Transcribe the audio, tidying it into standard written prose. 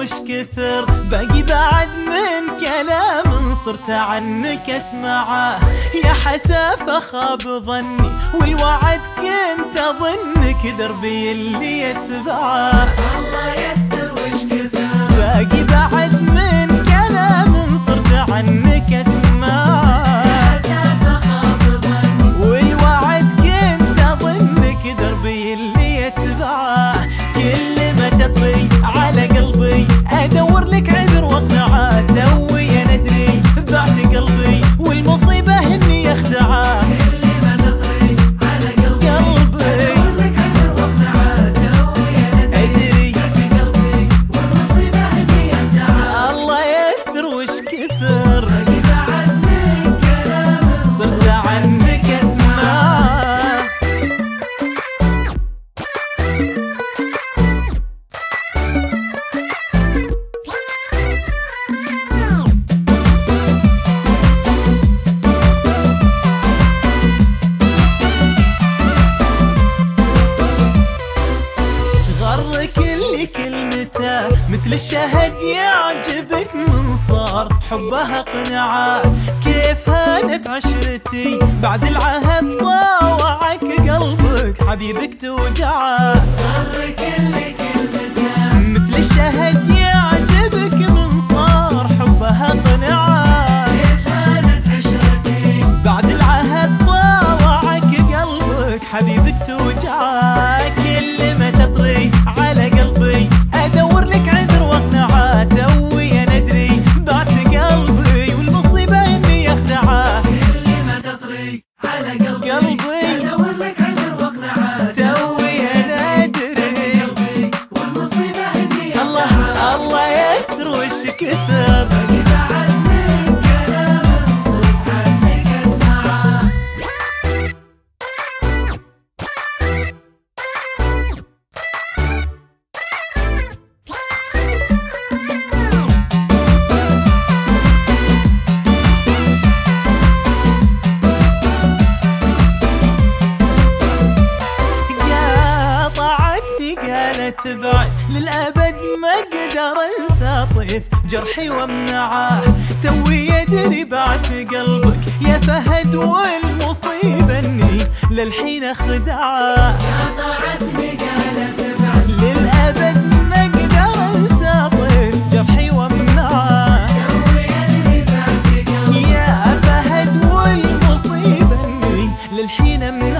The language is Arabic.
وش كثر باقي بعد من كلام صرت عنك اسمعه. يا حسافة خاب ظني والوعد كنت اظنك دربي اللي يتبعه. الله يستر وش كثر باقي بعد من كلام صرت عنك اسمعه. يا حسافة خاب ظني والوعد كنت اظنك دربي اللي يتبعه. كل ما تطري على قلبي ادور لك عذر واقنعه. توي انا ادري بعت قلبي والمصيبه اني اخدعه. كل ما تطري على قلبي ادور لك عذر واقنعه. توي انا ادري بعت قلبي والمصيبه اني اخدعه. الله يستر وش كثر باقي بعد من كلام صرت عنك اسمعه. غرك اللي كلمته مثل الشهد يعجبك من صار حبها قناعه. كيف هانت عشرتي بعد العهد طاوعك قلبك حبيبك توجعه. غرك اللي كلمته مثل الشهد يعجبك من صار حبها قناعه. كيف هانت عشرتي بعد العهد طاوعك قلبك حبيبك توجعه. كل ما تطري على قلبي ادور لك عذر واقنعه. توي انا ادري بعت قلبي والمصيبه اني اخدعه. كل ما تطري على قلبي ادور لك عذر واقنعه. توي انا ادري قلبي والمصيبه اني الله اخدعه. الله يستر وش كثر باقي بعد من كلام صرت عنك اسمعه. قالت بعد للأبد ما أقدر أنسى طيف جرحي وامنعه. توي أدري بعت قلبك يا فهد والمصيبة إني للحين أخدعه. قاطعتني قالت بعد للأبد ما أقدر أنسى طيف جرحي وامنعه. توي ادري بعت قلبي يا فهد والمصيبة إني للحين أمنعه.